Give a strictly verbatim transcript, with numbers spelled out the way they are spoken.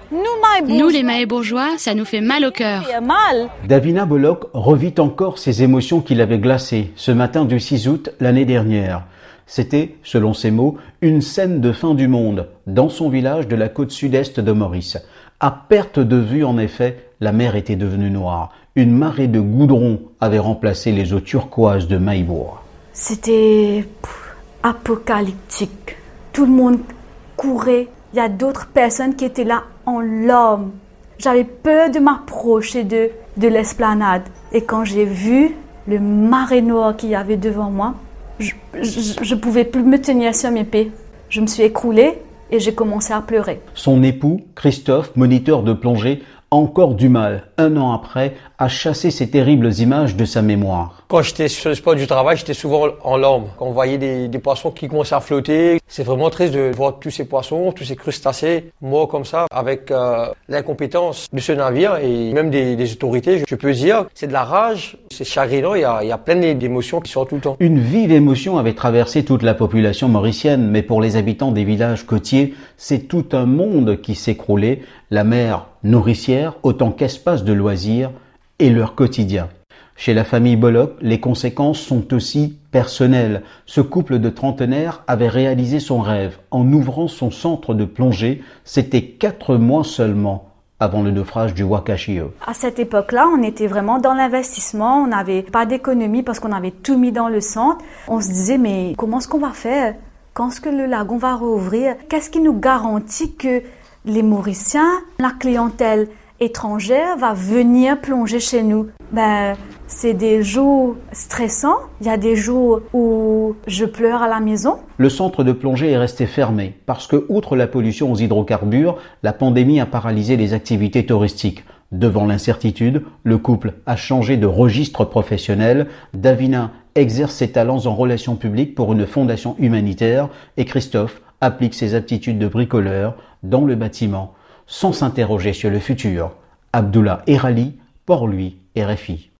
Nous, les Mahé-bourgeois, ça nous fait mal au cœur. Davina Bullock revit encore ces émotions qui l'avaient glacée ce matin du six août l'année dernière. C'était, selon ses mots, une scène de fin du monde dans son village de la côte sud-est de Maurice. À perte de vue, en effet, la mer était devenue noire. Une marée de goudron avait remplacé les eaux turquoises de Mahébourg. C'était pff, apocalyptique. Tout le monde courait. Il y a d'autres personnes qui étaient là en larmes. J'avais peur de m'approcher de, de l'esplanade. Et quand j'ai vu le marais noir qu'il y avait devant moi, je ne pouvais plus me tenir sur mes pieds. Je me suis écroulée et j'ai commencé à pleurer. Son époux, Christophe, moniteur de plongée, a encore du mal, un an après, à chasser ces terribles images de sa mémoire. Quand j'étais sur le spot du travail, j'étais souvent en larmes. Quand on voyait des, des poissons qui commençaient à flotter, c'est vraiment triste de voir tous ces poissons, tous ces crustacés morts comme ça, avec euh, l'incompétence de ce navire et même des, des autorités. Je peux dire, c'est de la rage, c'est chagrinant, il y a, il y a plein d'émotions qui sortent tout le temps. Une vive émotion avait traversé toute la population mauricienne, mais pour les habitants des villages côtiers, c'est tout un monde qui s'écroulait, la mer nourricière autant qu'espace de loisirs et leur quotidien. Chez la famille Bullock, les conséquences sont aussi personnelles. Ce couple de trentenaires avait réalisé son rêve en ouvrant son centre de plongée. C'était quatre mois seulement avant le naufrage du Wakashio. À cette époque-là, on était vraiment dans l'investissement. On n'avait pas d'économie parce qu'on avait tout mis dans le centre. On se disait, mais comment est-ce qu'on va faire? Quand est-ce que le lagon va rouvrir? Qu'est-ce qui nous garantit que les Mauriciens, la clientèle étrangère va venir plonger chez nous? Ben, c'est des jours stressants. Il y a des jours où je pleure à la maison. Le centre de plongée est resté fermé parce que, outre la pollution aux hydrocarbures, la pandémie a paralysé les activités touristiques. Devant l'incertitude, le couple a changé de registre professionnel. Davina exerce ses talents en relations publiques pour une fondation humanitaire et Christophe applique ses aptitudes de bricoleur dans le bâtiment sans s'interroger sur le futur. Abdullah Erali, Port-Louis, R F I.